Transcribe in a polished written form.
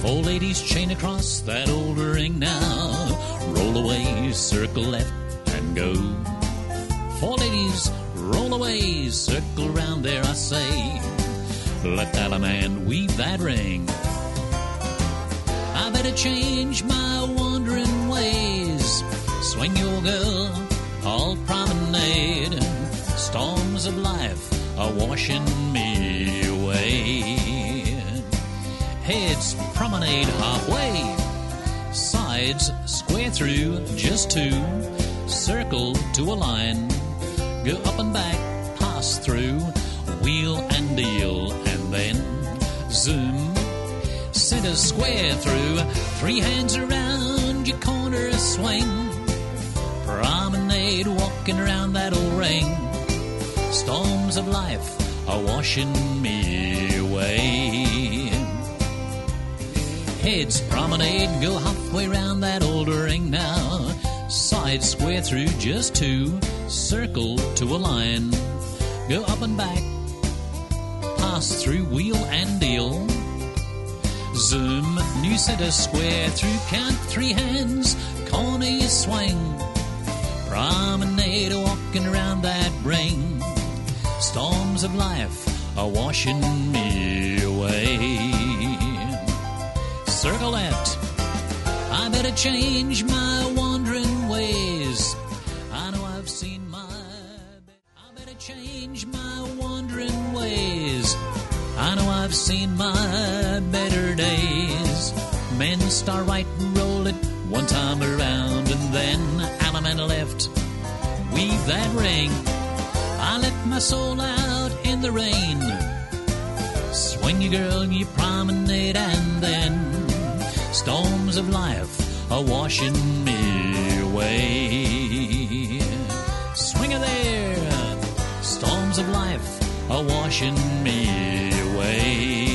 Four ladies chain across that old ring now. Roll away, circle left and go. Four ladies, roll away, circle round there, I say. Let that man weave that ring. I better change my wandering ways. Swing your girl, all promenade. Storms of life are washing me away. Heads promenade halfway. Sides square through, just two. Circle to a line. Go up and back, pass through. Wheel and deal, and then zoom. Center square through. Three hands around your corner swing. Promenade walking around that old ring. Storms of life are washing me away. Heads promenade, go halfway round that old ring now. Sides square through, just two. Circle to a line. Go up and back, pass through, wheel and deal. Zoom, new center square through, count three hands, corner you swing. Promenade walking around that ring. Storms of life are washing me away. Circle left, I better change my wandering ways. I know I've seen I better change my wandering ways. I know I've seen my better days. Men start right and roll it one time around, and then element left, weave that ring. I let my soul out in the rain. Swing your girl, you promenade, and then storms of life are washing me away. Swing her there, storms of life are washing me away.